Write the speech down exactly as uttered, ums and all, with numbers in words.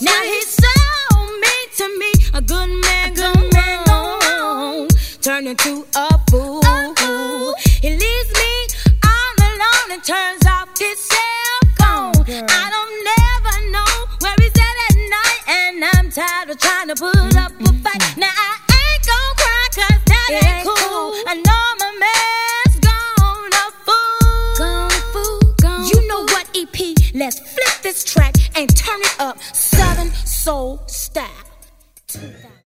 Now he's so mean to me. A good man, good man, gone, turn into a fool. Uh-oh. He leaves me all alone and turns off his cell phone. Oh, I don't never know where he's at at night, and I'm tired of trying to put mm-hmm. up a fight. Now I ain't gon' cry 'cause that it ain't cool. cool. I know my man's gone a fool. Gone fool, gone You know fool. What, E P? Let's flip this track and turn it up Southern Soul style.